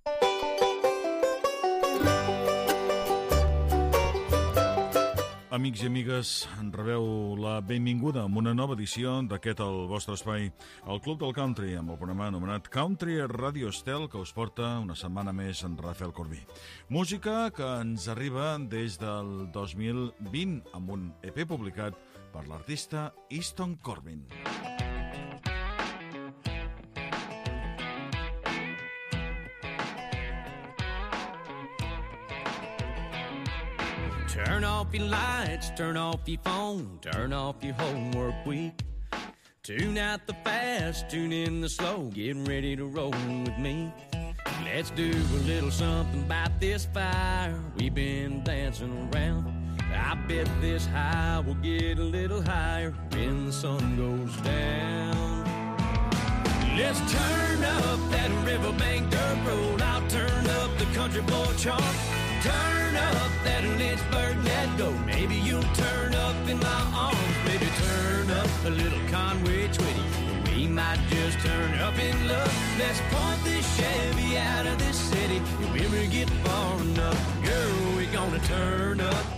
Amics i amigues, rebeu la benvinguda amb una nova edició d'aquest el vostre espai, el Club del Country, amb el programa anomenat Country Radio Estel, que us porta una setmana més en Rafael Corbí. Música que ens arriba des del 2020 amb un EP publicat per l'artista Easton Corbin. Turn off your lights, turn off your phone, turn off your homework week. Tune out the fast, tune in the slow, get ready to roll with me. Let's do a little something about this fire we've been dancing around. I bet this high will get a little higher when the sun goes down. Let's turn up that riverbank dirt road, I'll turn up the country boy chart. Turn up that Lynchburg let go. Maybe you'll turn up in my arms. Maybe turn up a little Conway Twitty. We might just turn up in love. Let's point this Chevy out of this city. If we ever get far enough, girl, we're gonna turn up.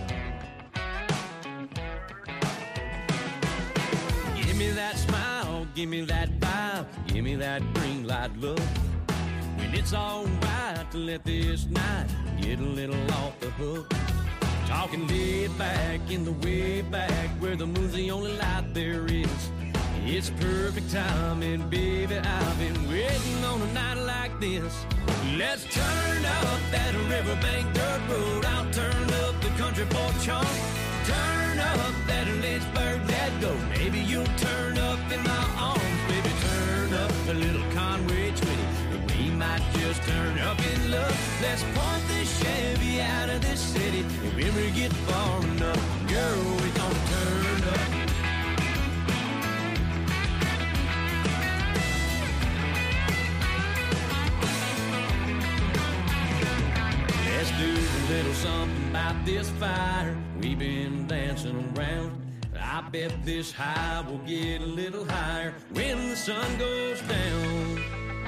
Give me that smile, give me that vibe, give me that green light look. When it's alright to let this night get a little off the hook. Talking laid back in the way back where the moon's the only light there is. It's perfect timing, baby, I've been waiting on a night like this. Let's turn up that riverbank dirt road, I'll turn up the country boy chart. Turn up that Lynchburg let go. Maybe you'll turn up in my arms. Baby, turn up a little Conway Twitty. We might just turn up in love. Let's point this Chevy out of this city. If we ever get far enough, girl, we're gonna turn up. Let's do a little something about this fire we've been dancing around. I bet this high will get a little higher when the sun goes down.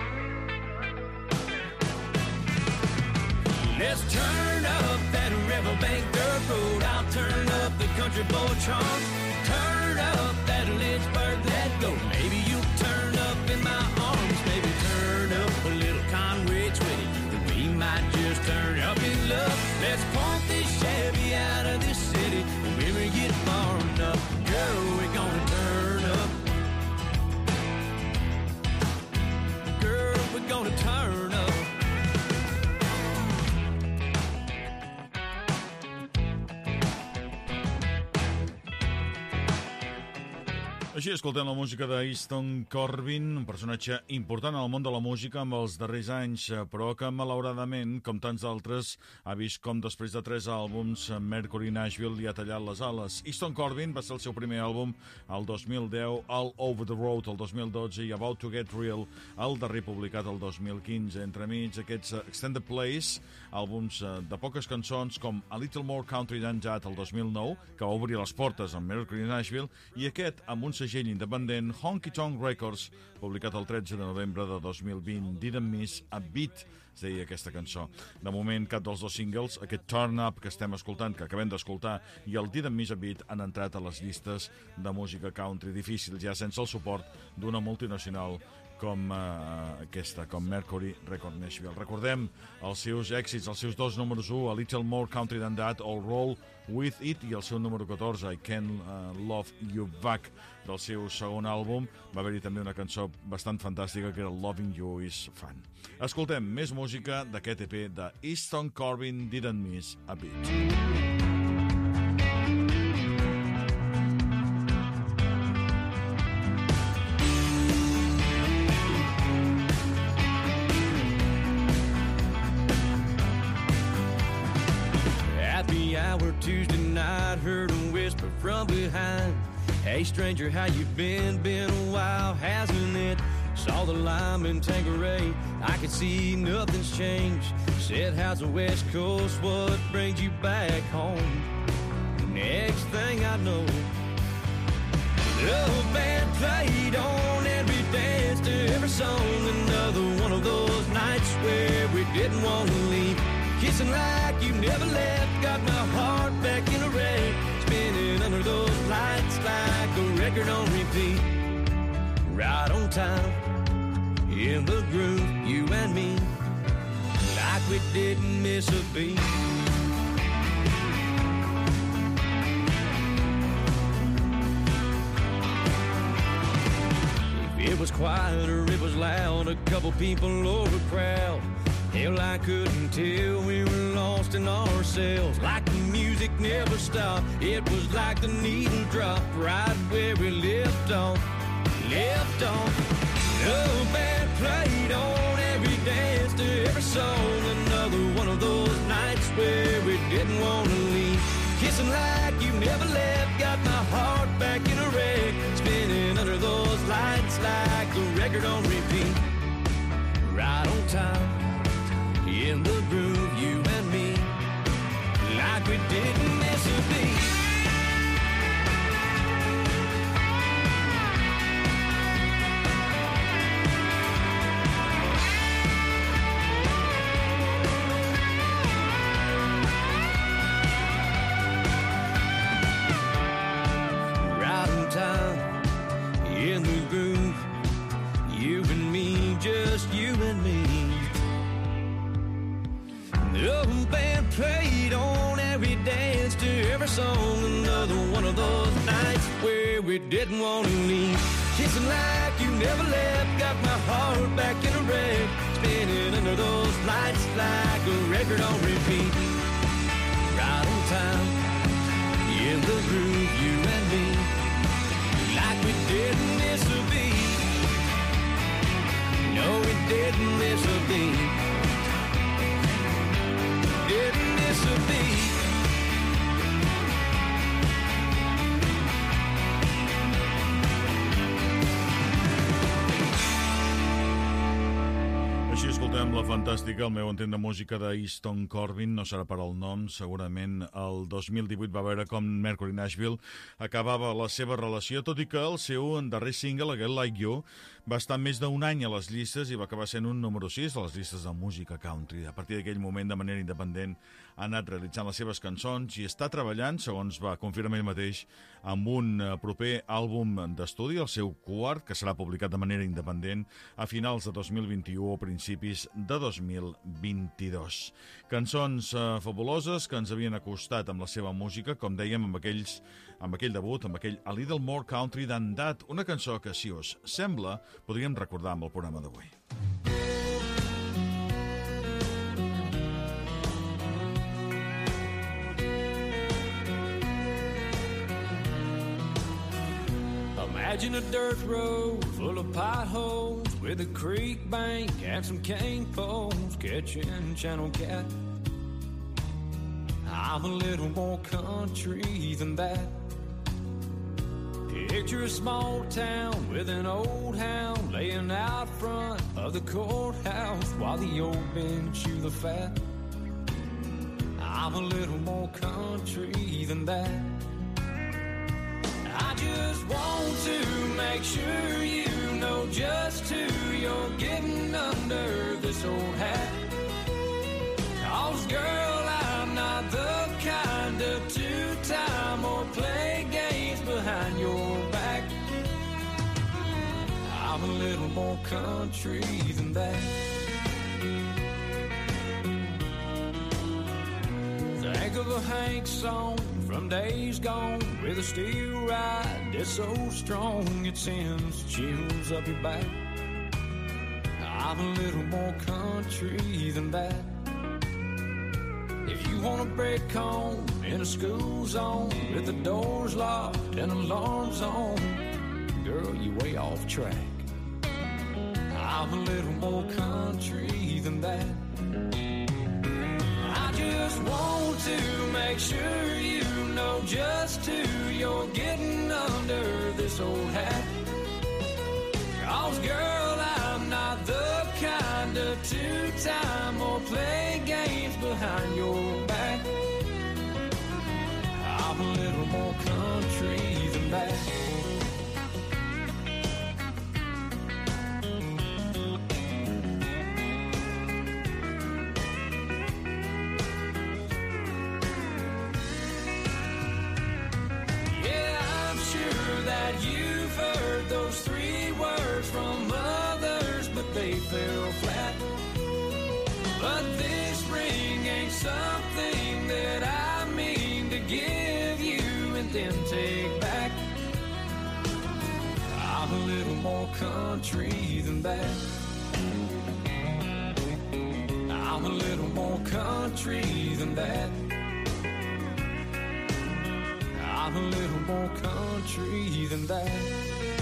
Let's turn up that riverbank dirt road, I'll turn up the country boy chart. Turn up that Lynchburg let go. Maybe you'll turn up in my arms. Maybe turn up a little Conway Twitty. We might just turn up in love. Let's point this Chevy out of this city. If we ever get far enough, girl, we're gonna turn up. Girl, we're gonna turn up. Així escoltem la música d'Easton Corbin, un personatge important al món de la música amb els darrers anys, però que malauradament, com tants d'altres, ha vist com després de 3 àlbums Mercury Nashville li ha tallat les ales. Easton Corbin va ser el seu primer àlbum el 2010, All Over the Road el 2012 i About to Get Real el darrer publicat el 2015. Entremig aquests Extended Plays, àlbums de poques cançons com A Little More Country Than That el 2009, que va obrir les portes amb Mercury Nashville, i aquest amb un segell independent, Honky Tonk Records, publicat el 13 de novembre de 2020. Didn't Miss a Beat, es deia aquesta cançó. De moment, cap dels dos singles, aquest Turn Up que estem escoltant, que acabem d'escoltar, i el Didn't Miss a Beat han entrat a les llistes de música country difícils, ja sense el suport d'una multinacional com aquesta, com Mercury Record Nashville. Recordem els seus èxits, els seus 2 números 1, A Little More Country Than That, All Roll With It, i el seu número 14, I Can't Love You Back, del seu segon àlbum. Va haver-hi també una cançó bastant fantàstica que era Loving You Is Fun. Escoltem més música d'aquest EP de Easton Corbin, Didn't Miss a Beat. Tuesday night, heard a whisper from behind. Hey stranger, how you been? Been a while, hasn't it? Saw the lineman Tanqueray, I could see nothing's changed. Said, how's the West Coast? What brings you back home? Next thing I know, the band played on every dance to every song. Another one of those nights where we didn't want to leave. Kissing like you never left, got my heart back in array. Spinning under those lights like a record on repeat. Right on time, in the groove, you and me, like we didn't miss a beat. It was quiet or it was loud, a couple people or a crowd. Hell, I couldn't tell, we were lost in ourselves. Like the music never stopped, it was like the needle dropped right where we left off. Left off. No band played on every dance to every song. Another one of those nights where we didn't want to leave. Kissing like you never left, got my heart back in a wreck. Spinning under those lights like a record on repeat. Right on time, in the groove, you and me, like we didn't miss a beat. Right on time, in the groove, you and me, just you and me. The band played on every dance to every song. Another one of those nights where we didn't want to leave. Kissing like you never left, got my heart back in a wreck. Spinning under those lights like a record on repeat. Right on time, in the groove, you and me, like we didn't miss a beat. No, we didn't miss a beat. Didn't miss a beat. Així escoltem la fantàstica, al meu entendre, música d'Easton Corbin. No serà per al nom, segurament el 2018 va veure com Mercury Nashville acabava la seva relació, tot i que el seu darrer single, Get Like You, va estar més d'un any a les llistes i va acabar sent un número 6 a les llistes de música country. A partir d'aquell moment, de manera independent, ha anat realitzant les seves cançons i està treballant, segons va confirmar ell mateix, amb un proper àlbum d'estudi, el seu quart, que serà publicat de manera independent a finals de 2021 o principis de 2022. Cançons fabuloses que ens havien acostat amb la seva música, com dèiem, amb aquell debut, amb aquell A Little More Country Than That, una cançó que, si us sembla, podríem recordar amb el programa d'avui. Imagine a dirt road full of potholes with a creek bank and some cane poles catching channel cat. I'm a little more country than that. Picture a small town with an old hound laying out front of the courthouse while the old men chew the fat. I'm a little more country than that. I just want to make sure you know just who you're getting under this old hat. 'Cause girl, I'm not the kind of two-time or play games behind your back. I'm a little more country than that. Think of a Hank song from days gone with a steel ride that's so strong it sends chills up your back. I'm a little more country than that. If you want to break home in a school zone with the doors locked and alarms on, girl, you way off track. I'm a little more country than that. I just want to make sure you know just who you're getting under this old hat. 'Cause girl, I'm not the kind of two-time or play games behind your back. I'm a little more country than that. then take back. I'm a little more country than that. I'm a little more country than that. I'm a little more country than that.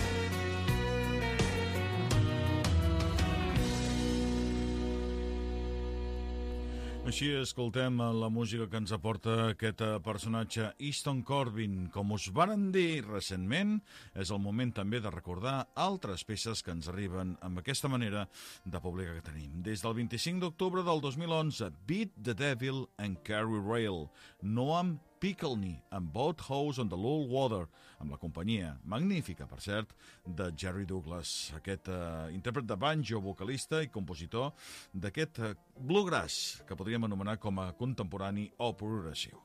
Així escoltem la música que ens aporta aquest personatge Easton Corbin. Com us varen dir recentment, és el moment també de recordar altres peces que ens arriben amb aquesta manera de publicar que tenim. Des del 25 d'octubre del 2011, Beat the Devil and Carry Rail, Noam Pickleney amb Boathouse on the Lull Water, amb la companyia magnífica, per cert, de Jerry Douglas, aquest intèrpret de banjo, vocalista i compositor d'aquest bluegrass, que podríem anomenar com a contemporani o progressiu.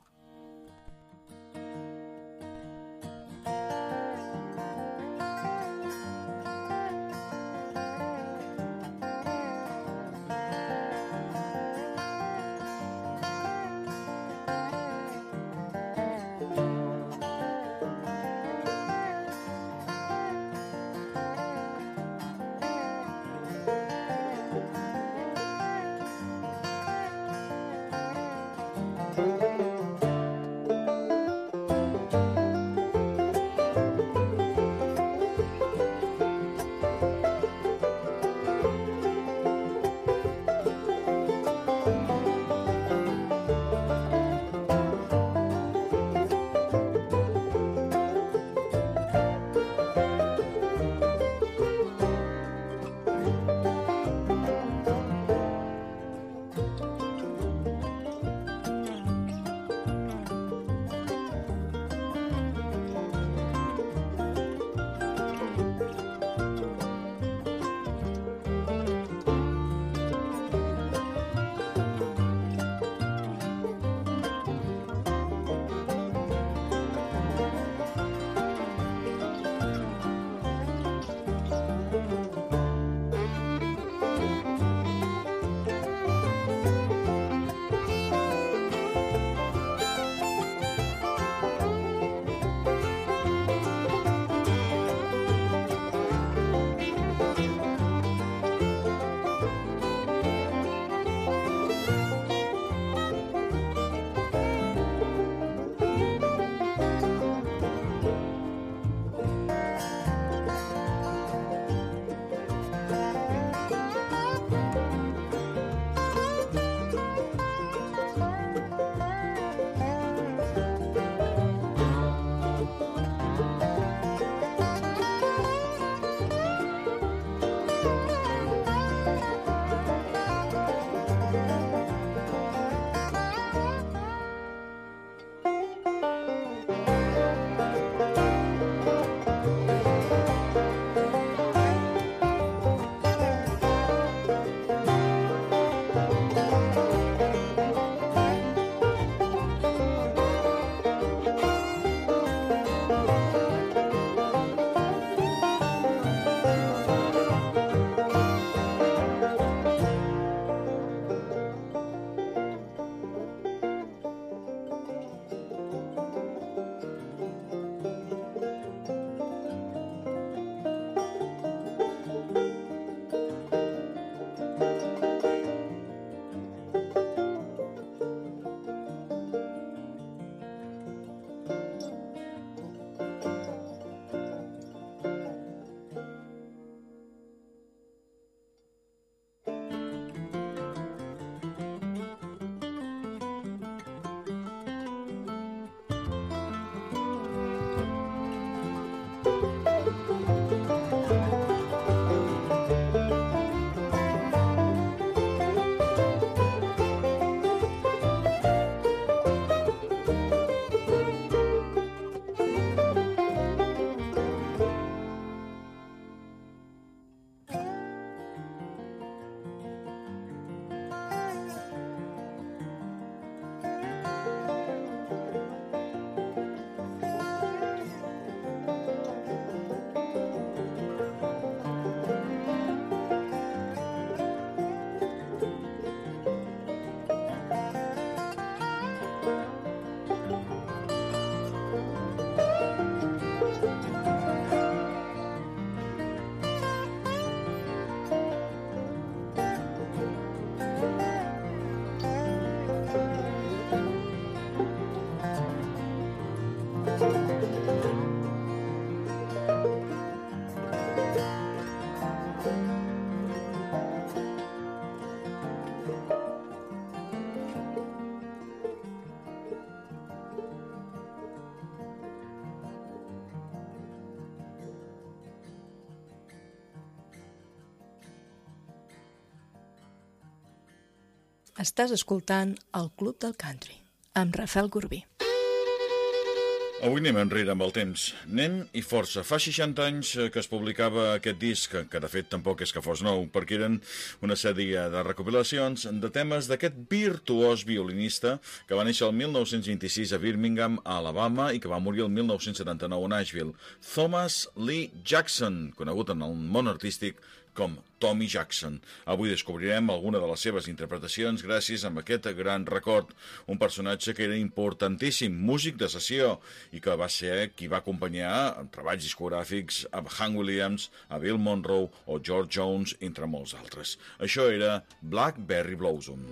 Estàs escoltant el Club del Country, amb Rafael Corbí. Avui anem enrere amb el temps. Anem i força. Fa 60 anys que es publicava aquest disc, que de fet tampoc és que fos nou, perquè eren una sèrie de recopilacions de temes d'aquest virtuós violinista que va néixer el 1926 a Birmingham, a Alabama, i que va morir el 1979 a Nashville. Thomas Lee Jackson, conegut en el món artístic com Tommy Jackson. Avui descobrirem alguna de les seves interpretacions gràcies a aquest gran record. Un personatge que era importantíssim, músic de sessió, i que va ser qui va acompanyar en treballs discogràfics a Hank Williams, a Bill Monroe o George Jones, entre molts altres. Això era Blackberry Blossom.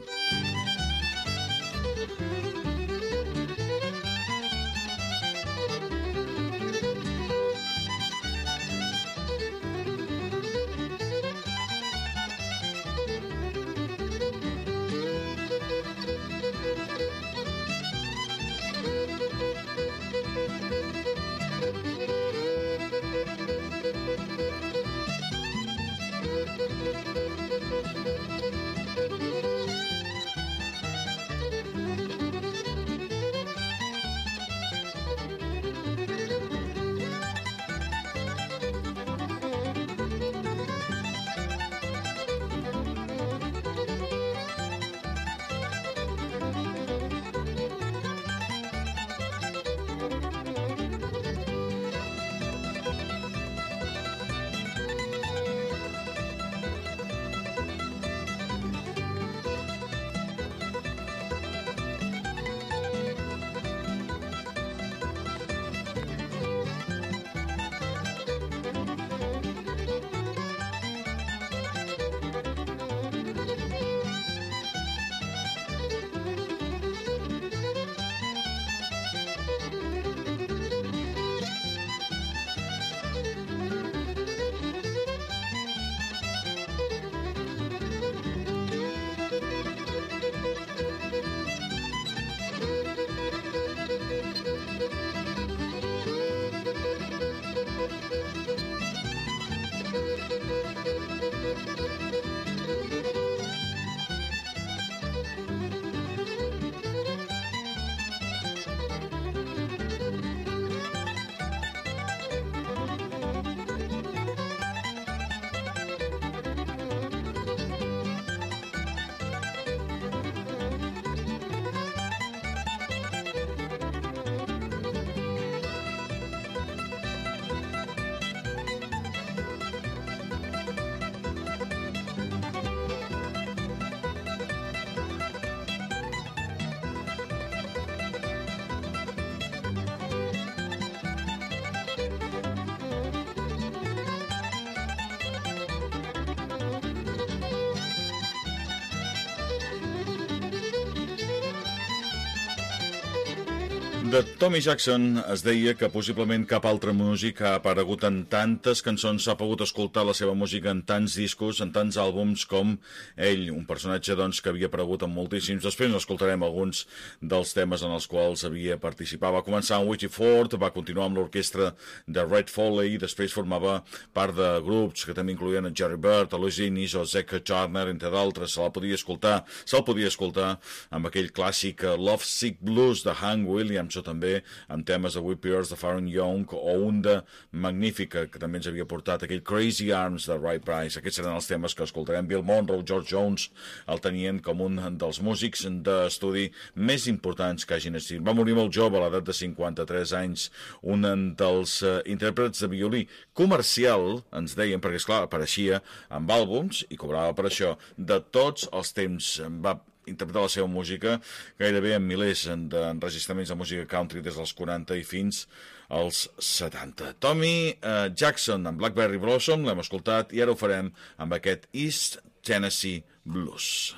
De Tommy Jackson es deia que possiblement cap altre músic ha aparegut en tantes cançons, s'ha pogut escoltar la seva música en tants discos, en tants àlbums com ell, un personatge doncs, que havia aparegut en moltíssims. Després escoltarem alguns dels temes en els quals havia participat. Va començar amb Whitey Ford, va continuar amb l'orquestra de Red Foley, després formava part de grups que també incloïen a Jerry Bird, a Louis Innis o Zeke Turner, entre d'altres. Se'l podia escoltar amb aquell clàssic Love Sick Blues de Hank Williams, o també amb temes de Whip Pierce, de Faron Young o un de Magnífica, que també ens havia portat aquell Crazy Arms de Ray Price. Aquests seran els temes que escoltarem. Bill Monroe, George Jones el tenien com un dels músics d'estudi més importants que hagin existit. Va morir molt jove, a l'edat de 53 anys, un dels intèrprets de violí comercial, ens deien, perquè esclar, apareixia amb àlbums i cobrava per això, de tots els temps. Va interpretar la seva música gairebé en milers d'enregistraments de música country des dels 40 i fins als 70. Tommy Jackson amb Blackberry Blossom l'hem escoltat i ara ho farem amb aquest East Tennessee Blues.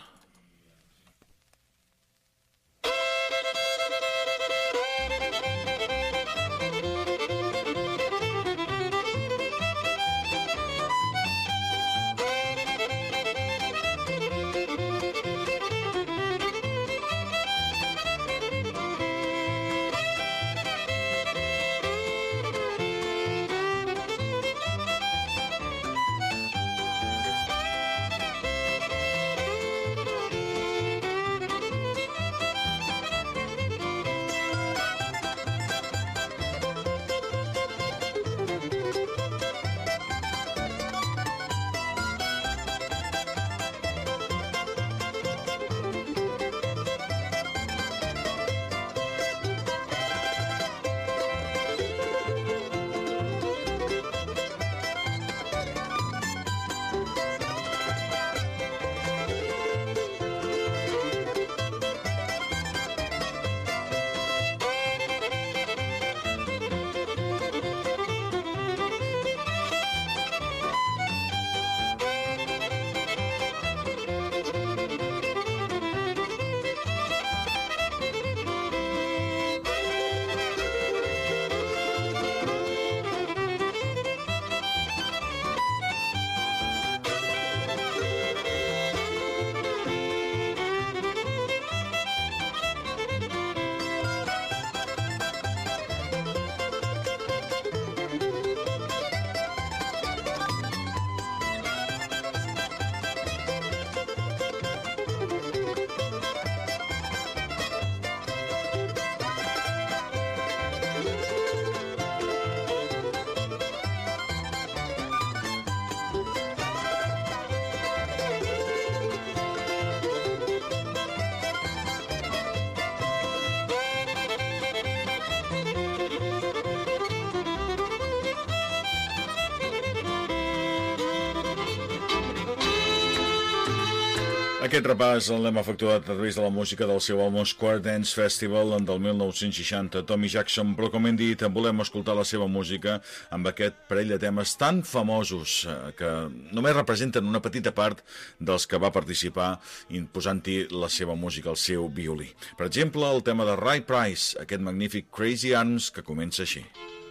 Aquest repàs l'hem efectuat a través de la música del seu àlbum Square Dance Festival del 1960, Tommy Jackson, però com hem dit, volem escoltar la seva música amb aquest parell de temes tan famosos que només representen una petita part dels que va participar posant-hi la seva música, el seu violí. Per exemple, el tema de Ray Price, aquest magnífic Crazy Arms que comença així.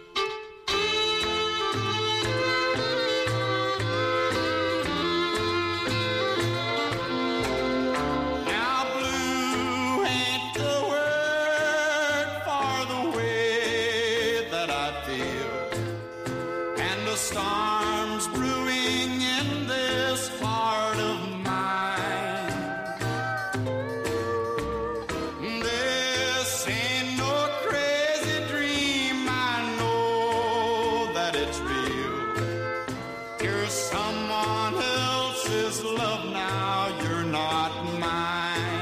Storms brewing in this heart of mine. This ain't no crazy dream, I know that it's real. You're someone else's love now, you're not mine.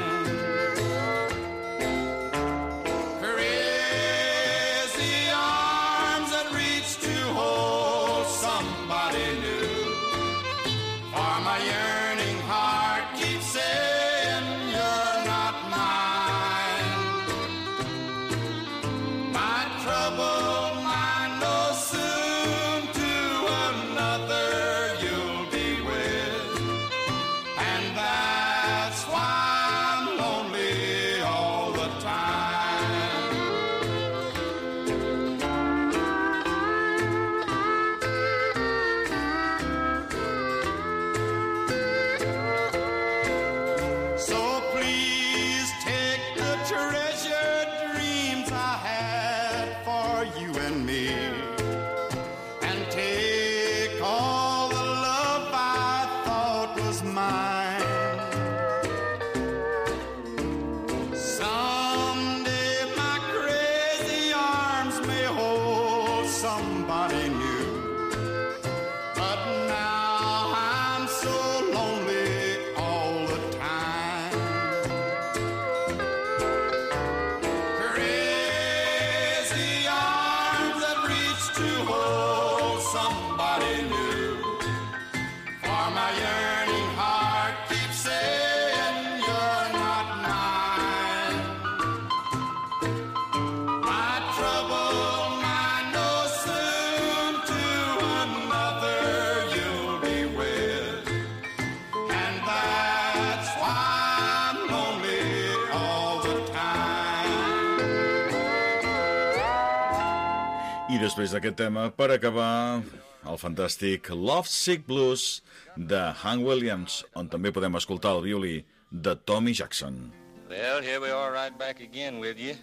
I després d'aquest tema, per acabar, el fantàstic Lovesick Blues de Hank Williams, on també podem escoltar el violí de Tommy Jackson. Well, here we are right back again with you.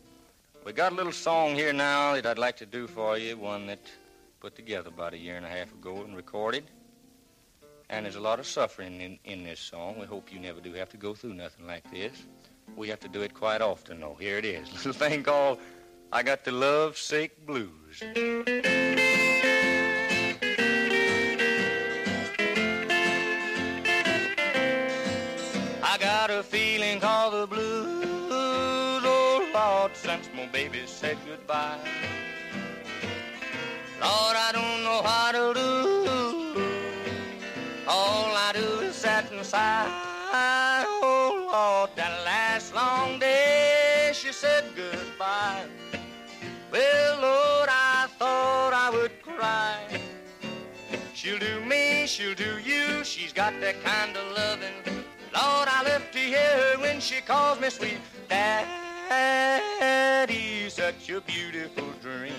We got a little song here now that I'd like to do for you, one that put together about a year and a half ago and recorded. And there's a lot of suffering in this song. We hope you never do have to go through nothing like this. We have to do it quite often, though. Here it is. A little thing called I Got the Lovesick Blues. I got a feeling called the blues, oh Lord, since my baby said goodbye. Lord, I don't know how to do. All I do is sit and sigh. Oh Lord, that last long day she said goodbye. Well, Lord, I thought I would cry. She'll do me, she'll do you. She's got that kind of loving. Lord, I love to hear her when she calls me sweet Daddy. Such a beautiful dream.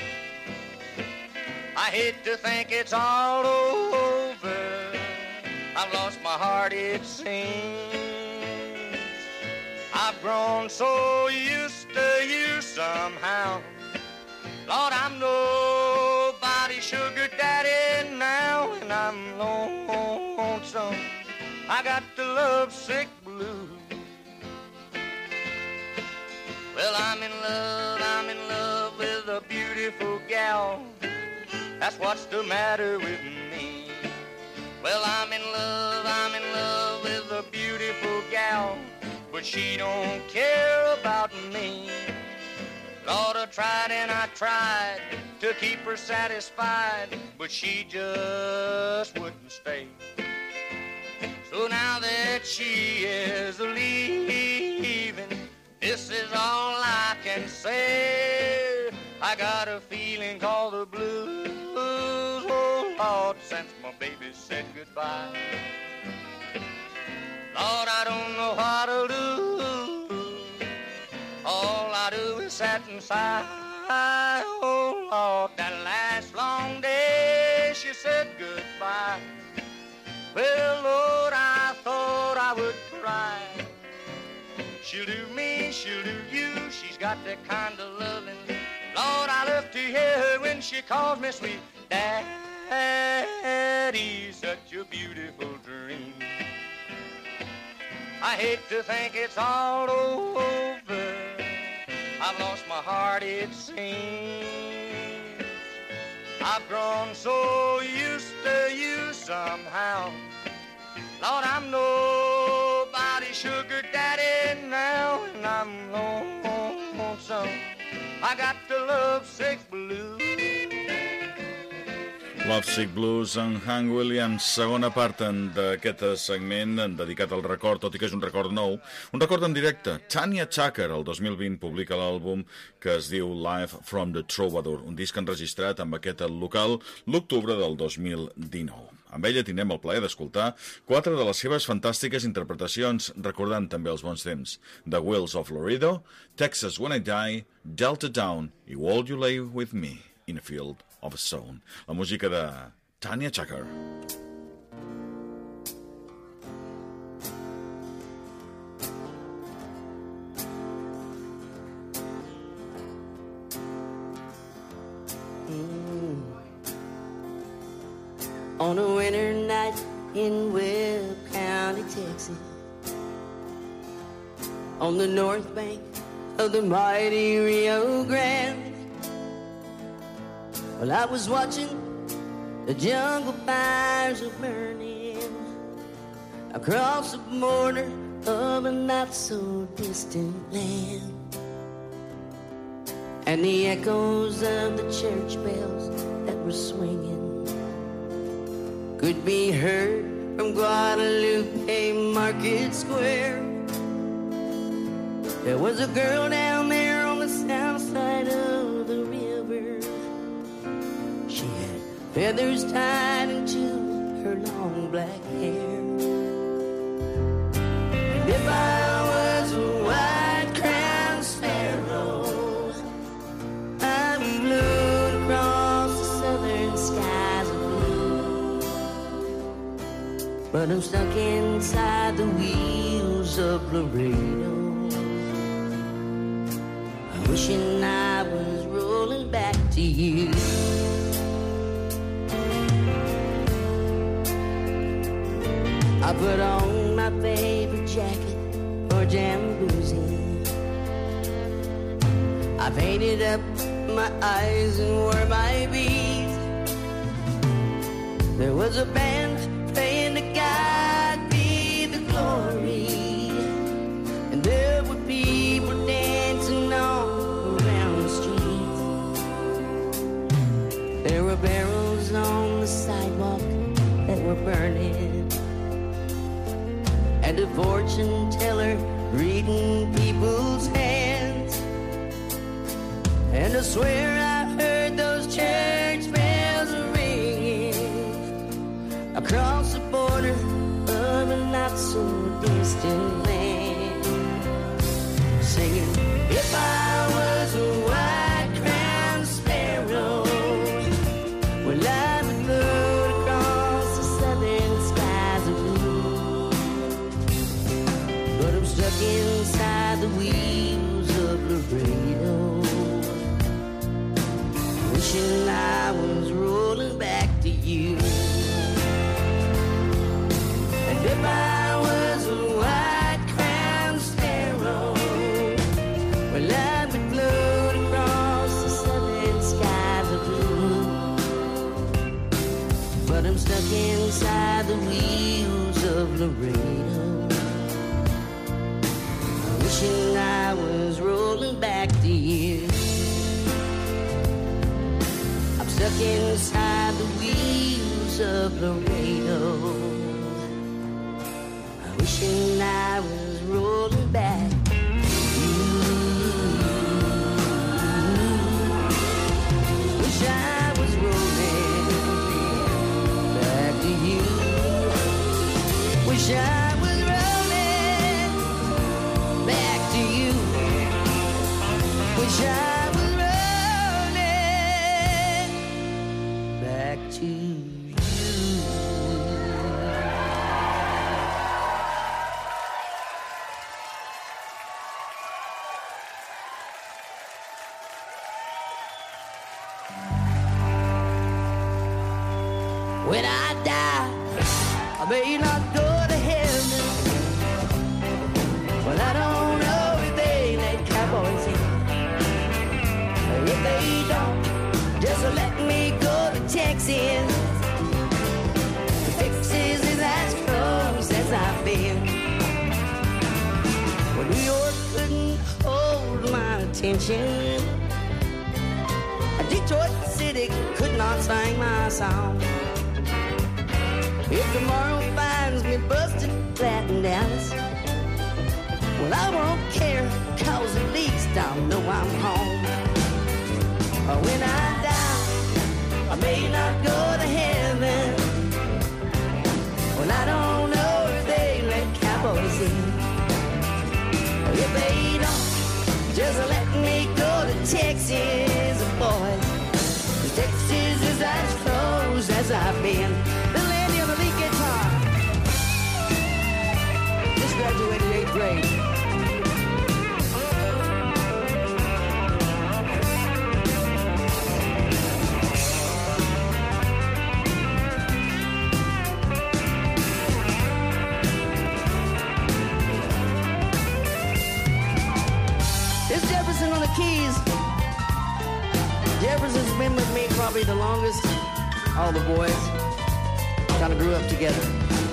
I hate to think it's all over. I've lost my heart, it seems. I've grown so used to you somehow. Lord, I'm nobody's sugar daddy now, and I'm lonesome. I got the lovesick blues. Well, I'm in love with a beautiful gal. That's what's the matter with me. Well, I'm in love with a beautiful gal, but she don't care about me. Lord, I tried and I tried to keep her satisfied, but she just wouldn't stay. So now that she is leaving, this is all I can say. I got a feeling called the blues, oh Lord, since my baby said goodbye. Lord, I don't know what to do. All I do is sit and sigh. Oh Lord, that last long day she said goodbye. Well, Lord, I thought I would cry. She'll do me, she'll do you. She's got that kind of loving. Lord, I love to hear her when she calls me sweet Daddy. Such a beautiful dream. I hate to think it's all over. I've lost my heart, it seems. I've grown so used to you somehow. Lord, I'm nobody's sugar daddy now, and I'm lonesome. I got the lovesick blues. Lovesick Blues en Hank Williams, segona part d'aquest segment dedicat al record, tot i que és un record nou, un record en directe. Tanya Tucker, el 2020, publica l'àlbum que es diu Live from the Troubadour, un disc enregistrat amb aquest local l'octubre del 2019. Amb ella tindrem el plaer d'escoltar 4 de les seves fantàstiques interpretacions, recordant també els bons temps: The Wheels of Laredo, Texas When I Die, Delta Down i Won't You Lay With Me in a Field of Stone. La música de Tanya Tucker. On a winter night in Webb County, Texas, on the north bank of the mighty Rio Grande, well, I was watching the jungle fires a burning across the border of a not-so-distant land, and the echoes of the church bells that were swinging could be heard from Guadalupe Market Square. There was a girl down there on the south side of the river. She had feathers tied into her long black hair. And if I was a white-crowned sparrow, I'd be blown across the southern skies of blue. But I'm stuck inside the wheels of Laredo, wishing I was rolling back to you. I put on my favorite jacket for Jamboozy. I painted up my eyes and wore my beads. There was a band playing to God be the glory, and there were people dancing all around the streets. There were barrels on the sidewalk that were burning, and a fortune teller reading people's hands. And I swear I heard those church bells ringing across the border of a not-so-distant land, singing, if I was a white-crowned sparrow, well, I would float across the southern skies of blue. But I'm stuck inside the wheels of Laredo, wishing I was rolling back to you. And if I was a white-crowned sparrow, well, I would float across the southern skies of blue. But I'm stuck inside the wheels of Laredo, wishing I was rolling back to you. I'm stuck inside the wheels of Laredo, wishing I was rolling back. Wish I was rolling back to you. Wish I was rolling back to you. Wish I was rolling back to you. When I die, I may not go to heaven. Well, I don't know if they let cowboys in. If they don't, just let me go to Texas. Texas is as close as I've been. Well, New York couldn't hold my attention. Detroit City could not sing my song. If tomorrow finds me busted flat in Dallas, well, I won't care, cause at least I'll know I'm home. When I die, I may not go to heaven. Well, I don't know if they let cowboys in. If they don't, just let me go to Texas, boys. Texas is as close as I've been. Little Andy on the lead guitar. Just graduated 8th grade. There's Jefferson on the keys. Jefferson's been with me probably the longest. All the boys kind of grew up together.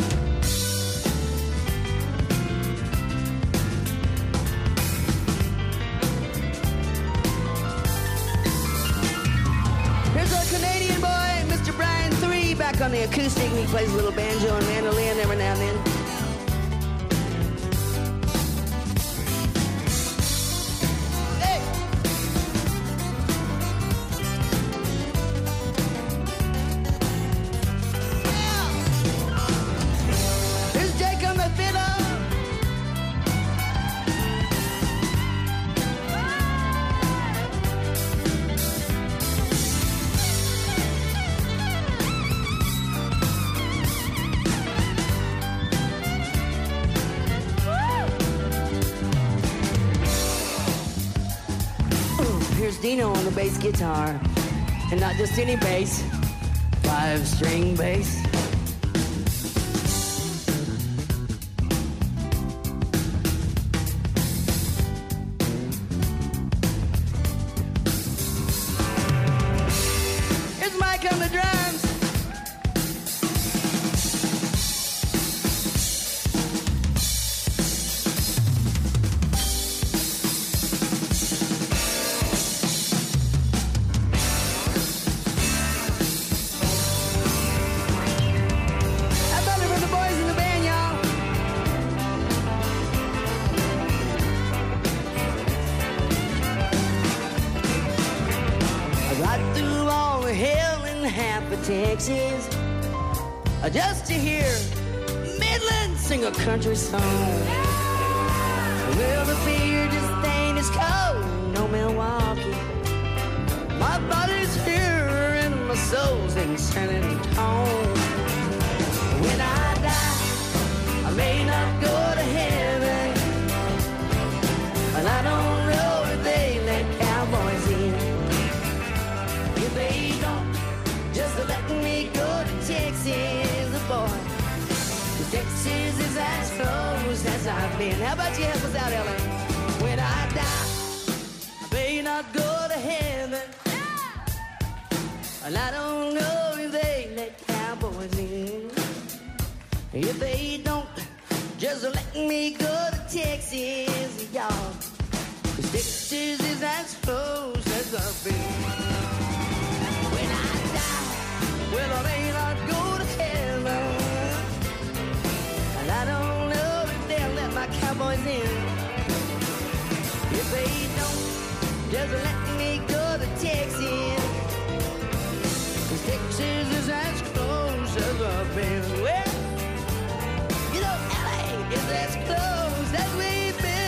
Here's our Canadian boy, Mr. Brian 3, back on the acoustic, and he plays a little banjo and mandolin every now and then. Dino on the bass guitar, and not just any bass, 5-string bass. Here's Mike on the drums. Texas, just to hear Midland sing a country song. Well, the beer just ain't as cold, no Milwaukee. My body's here and my soul's in San Antonio. When I die, I may not go to heaven, and I don't know if they let cowboys in. If they don't, just let me go to Texas, boy. Texas is as close as I've been. How about you help us out, Ellen? When I die, I may not go to heaven, and I don't know if they let cowboys in. If they don't, just let me go to Texas, y'all. 'Cause Texas is as close as I've been. When I die, well, I may not go to heaven, and I don't know if just let me go to Texas. 'Cause Texas is as close as I've been. Well, you know, LA is as close as we've been.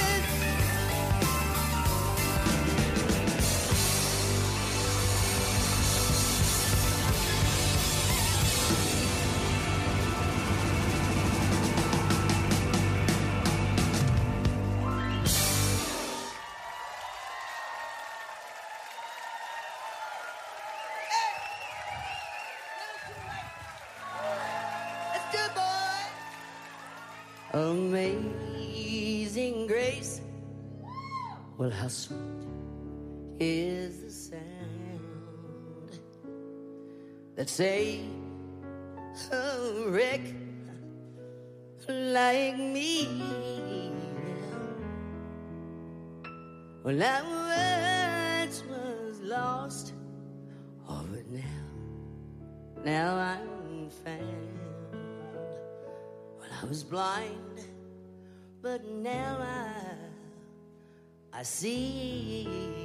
Amazing grace. Well, how sweet is the sound that saved a wreck like me. Well, I once was lost, oh, but now I'm found. I was blind, but now I see.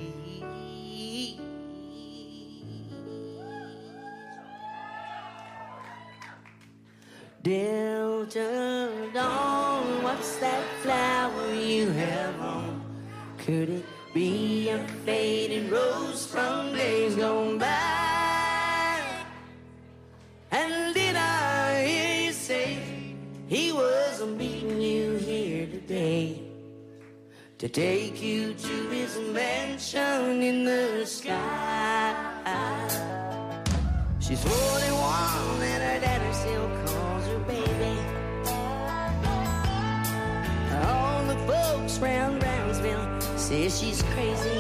Delta Dawn, what's that flower you have on? Could it be a faded rose from days gone by? And did I hear you say he was meeting you here today to take you to his mansion in the sky? She's 41 and her daddy still calls her baby. All the folks round Brownsville say she's crazy.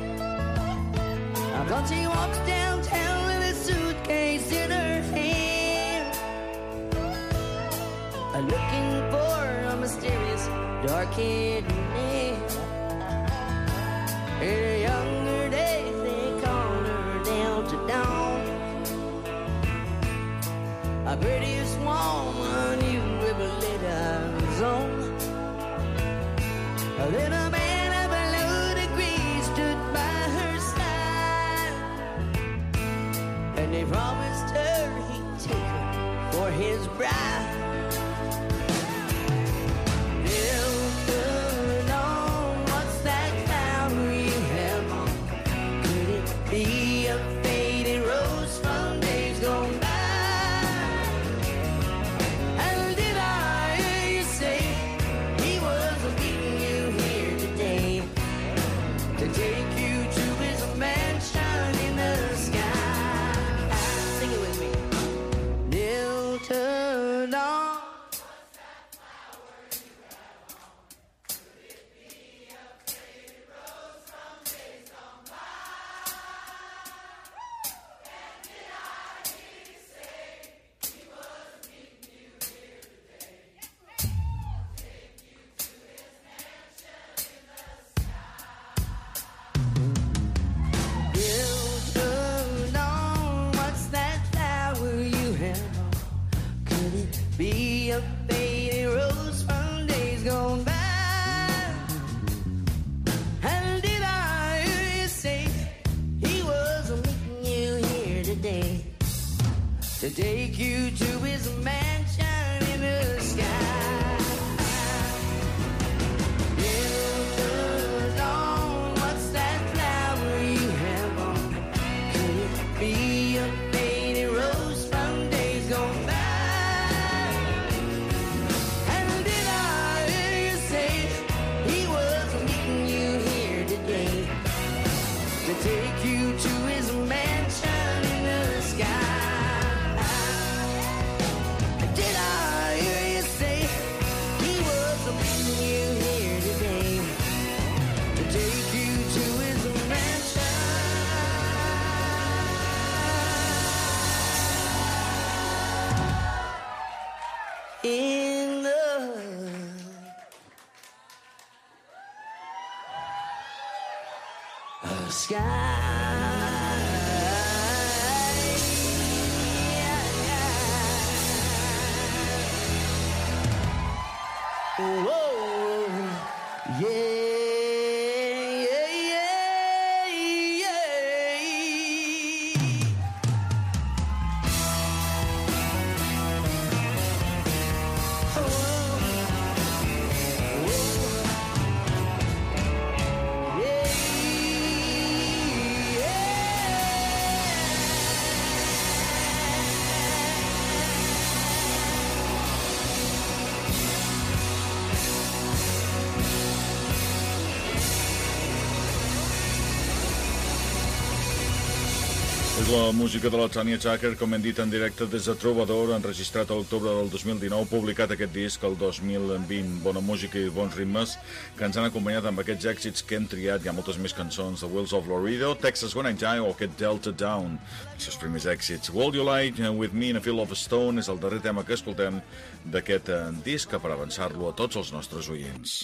'Cause she walks downtown with a suitcase in her hand, looking for a mysterious dark-haired man. In her younger days, they called her Delta Dawn, a prettiest woman you ever laid eyes on. Then a man of a low degree stood by her side, and they promised her he'd take her for his bride. Be a faded rose from days gone by. And did I hear you say he was meeting you here today to take you to his mansion in the sky? Sing it with me. Delta Dawn. Be a faded rose from days gone by. And did I hear you say he was meeting you here today to take you to his mansion in the sky? Delta Dawn, what's that flower you have on? Could it be a faded rose from days gone by? Take you to his mansion in the sky. Did I hear you say he was meeting you here today to take you to his mansion in the sky? Whoa, yeah, yeah, yeah. És la música de la Tanya Tucker, com hem dit, en directe des de Trobador, enregistrat a l'octubre del 2019, publicat aquest disc el 2020. Bona música i bons ritmes que ens han acompanyat amb aquests èxits que hem triat. Hi ha moltes més cançons, The Wheels of Laredo, Texas When I Die o aquest Delta Down, els seus primers èxits. Will You Light With Me in a Field of Stone és el darrer tema que escoltem d'aquest disc per avançar-lo a tots els nostres oients.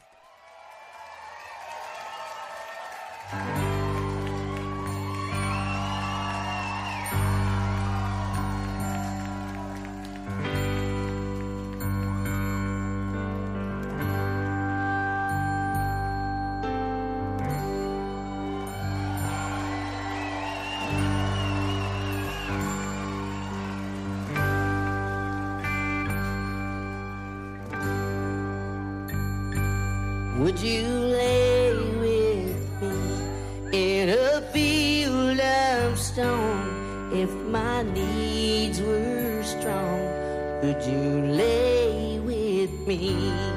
Would you lay with me in a field of stone if my needs were strong? Would you lay with me?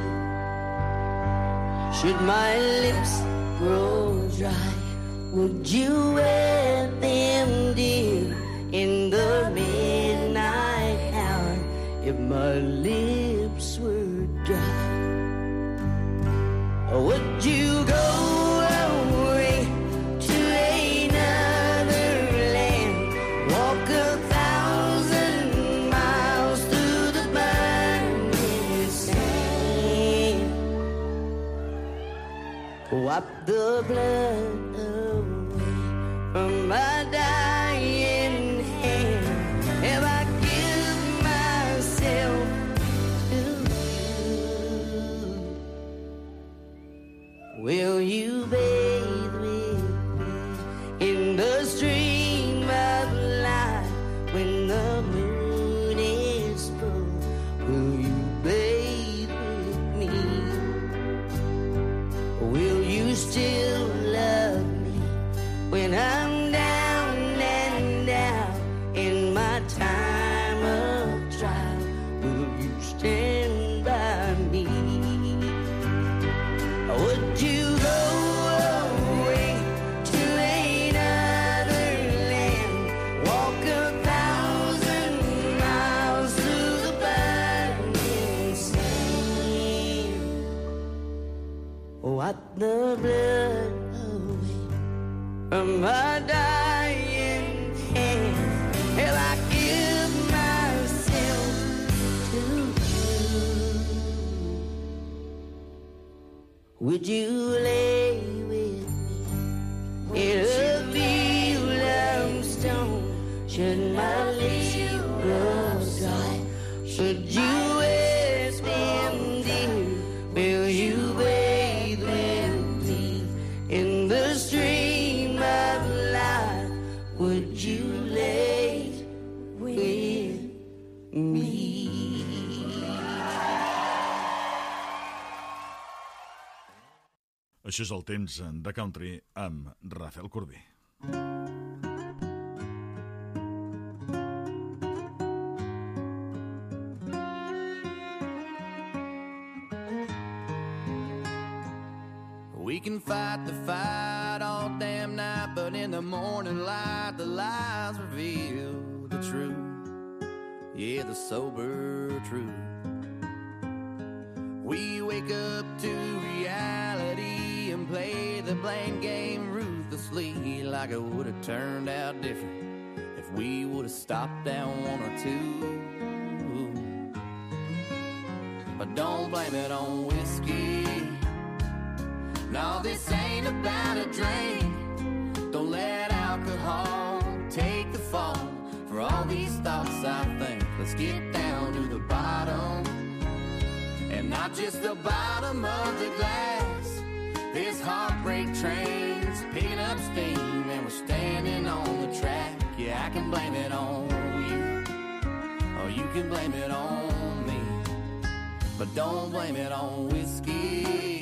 Should my lips grow dry, would you wet them, dear, in the midnight hour if my lips were dry? Would you go away to another land, walk 1,000 miles through the burning sand, wipe the blood away from my dying hand? Have I given myself to you? Will you bathe with me in the stream of light when the moon is full? Will you bathe with me? Will you still love me when I'm down and out in my time of trial? Will you stand by me? Would you go away to another land, walk 1,000 miles through the burning sand, wipe the blood away from my dying hand? Have I give myself to you? Would you lay with me in a field of stone? Should my lips grow dry, should you wet them, dear? Will you bathe with me in the stream of life? Would you lay with me? Això és el temps de country amb Rafael Corbí. We can fight the fight all damn night, but in the morning light the lies reveal the truth. Yeah, the sober truth. We wake up to reality and play the blame game ruthlessly, like it would have turned out different if we would have stopped down one or two. But don't blame it on whiskey. No, this ain't about a drink. Don't let alcohol take the fall for all these thoughts I think. Let's get down to the bottom, and not just the bottom of the glass. This heartbreak train's picking up steam, and we're standing on the track. Yeah, I can blame it on you, or you can blame it on me, but don't blame it on whiskey.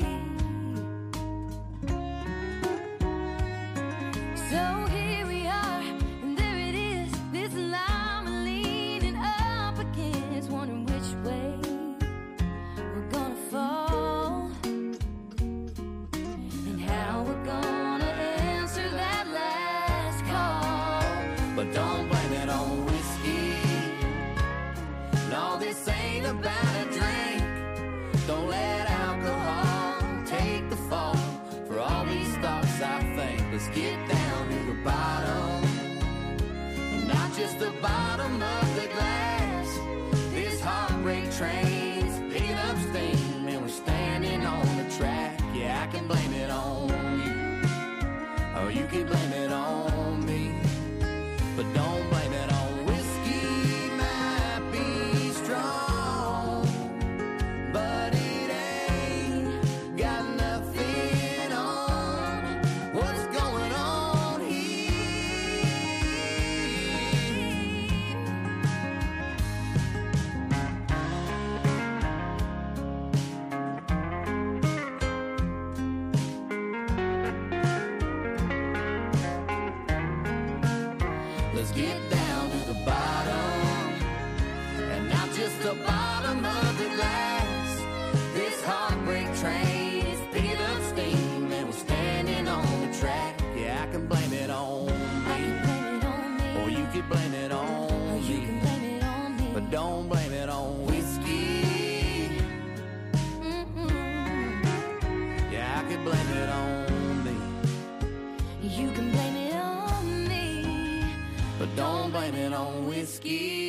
So here we are, and there it is, this line we're leaning up against, wondering which way we're gonna fall, and how we're gonna answer that last call. about a drink. Don't let alcohol take the fall for all these thoughts I think. Let's get down to the bottom, not just the bottom of the glass. This heartbreak train's picking up steam and we're standing on the track. Yeah, I can blame it on you, or you can blame it on me, but don't blame it on whiskey. Might be strong, but it ain't got nothing on what's going on here. Let's get down to the bottom, and not just the bottom of the glass. This heartbreak train is picking up steam and we're standing on the track. Yeah, I can blame it on me, or you can blame it on me, but don't blame it on whiskey. Yeah, I can blame it on me, You can blame it on me. but don't blame it on whiskey.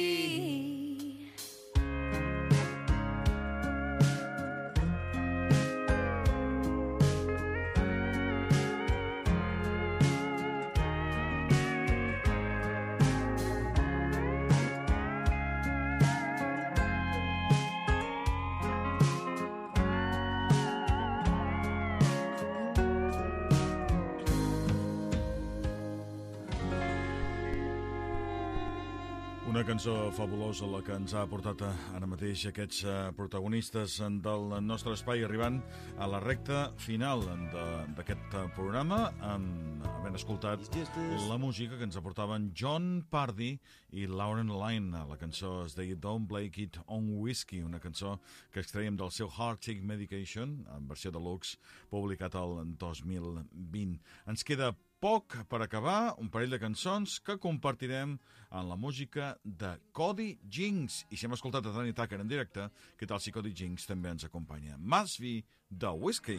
Una cançó fabulosa la que ens ha portat ara mateix aquests protagonistes del nostre espai, arribant a la recta final d'aquest programa, havent escoltat la música que ens aportaven John Pardy i Lauren Line. La cançó es deia Don't Blame It on Whiskey, una cançó que extraiem del seu Heartache Medication, en versió deluxe, publicat el 2020. Ens queda poc per acabar, un parell de cançons que compartirem en la música de Cody Jinks. I si hem escoltat a Danny Tucker en directe, què tal si Cody Jinks també ens acompanya? Must Be the Whiskey.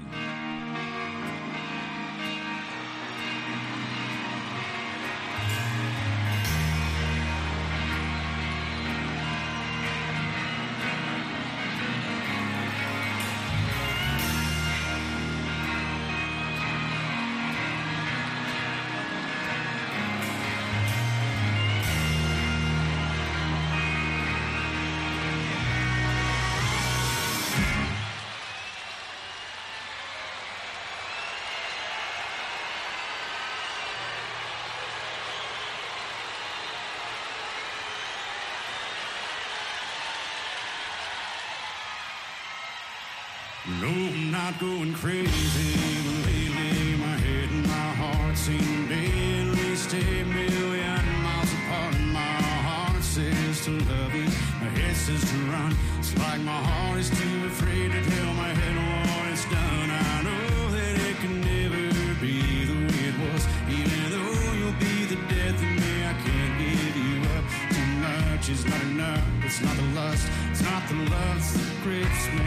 No, I'm not going crazy, but lately my head and my heart seem dead. At least 8 million miles apart. My heart says to love you, my head says to run. It's like my heart is too afraid to tell my head what it's done. I know that it can never be the way it was. Even though you'll be the death of me, I can't give you up. Too much is not enough. It's not the lust, it's not the lust that grips me.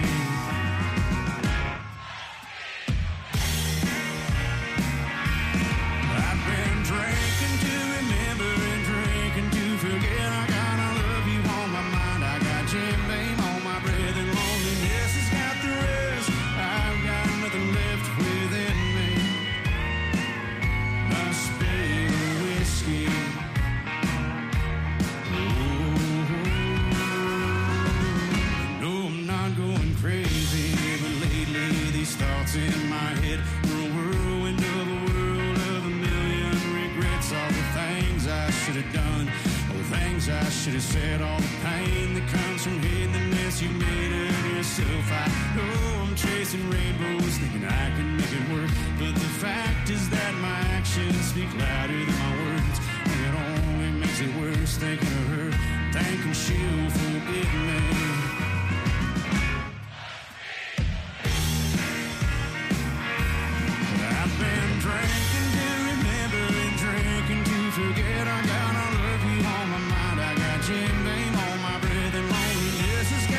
In my head, we're a whirlwind of a world of a million regrets. All the things I should have done, all the things I should have said, all the pain that comes from hating the mess you made of yourself. I know I'm chasing rainbows, thinking I can make it work, but the fact is that my actions speak louder than my words, and it only makes it worse thinking of her, thinking she'll forgive me. Drinking to remember and drinking to forget. I got all of you on my mind. I got your name on my breath, and loneliness has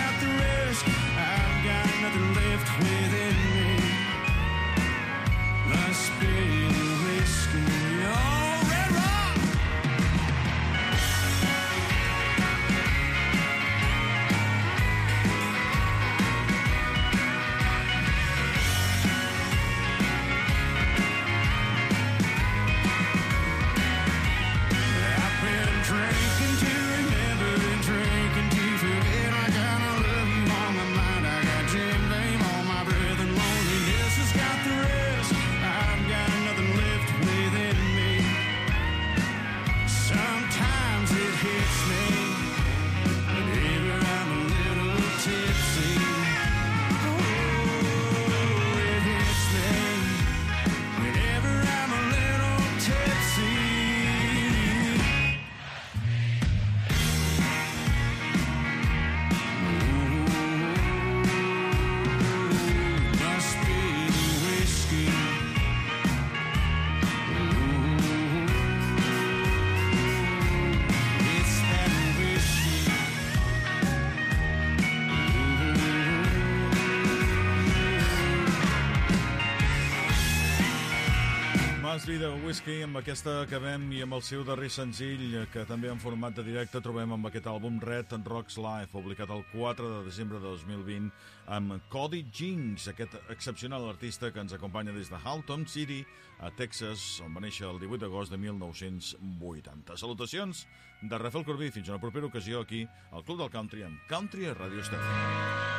Country de Whiskey, amb aquesta acabem i amb el seu darrer senzill, que també en format de directe trobem amb aquest àlbum Red Rocks Live, publicat el 4 de desembre de 2020, amb Cody Jinks, aquest excepcional artista que ens acompanya des de Haltom City, a Texas, on va néixer el 18 d'agost de 1980. Salutacions de Rafael Corbí, fins a una propera ocasió aquí, al Club del Country, amb Country a Radio Estèreo.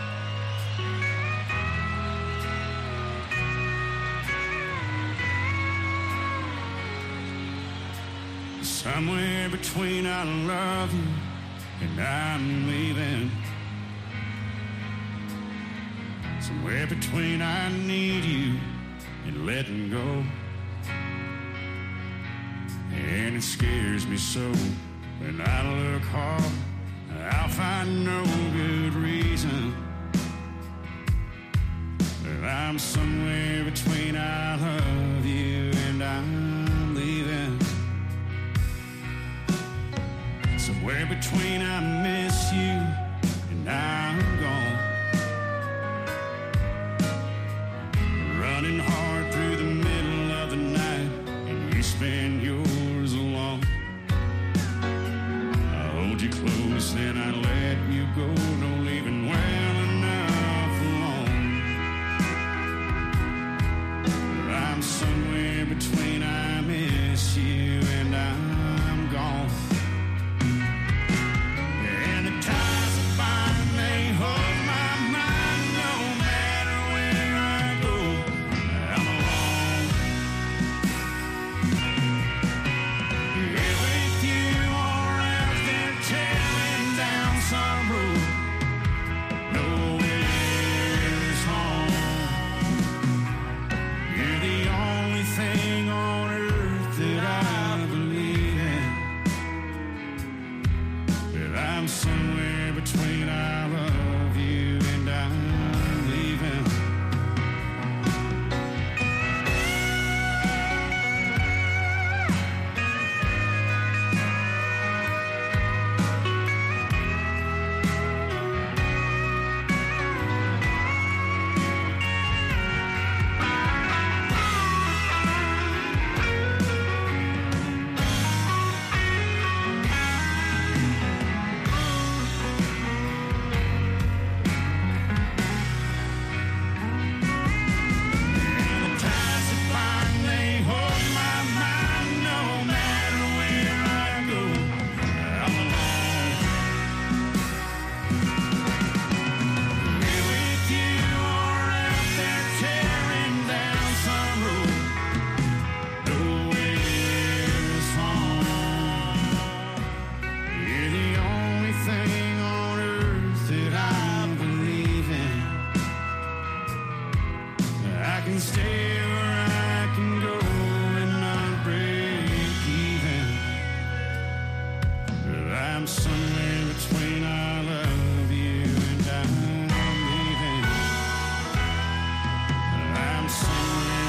Somewhere between I love you and I'm leaving. Somewhere between I need you and letting go. And it scares me so when I look hard, I'll find no good reason. But I'm somewhere between I love you and I'm leaving. Somewhere between I miss you and I'm gone. Running hard through the middle of the night and you spend yours alone. I hold you close, then I let you go, no leaving well enough alone. I'm somewhere between I miss you and I'm gone.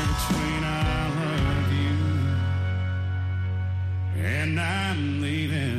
And I'm leaving.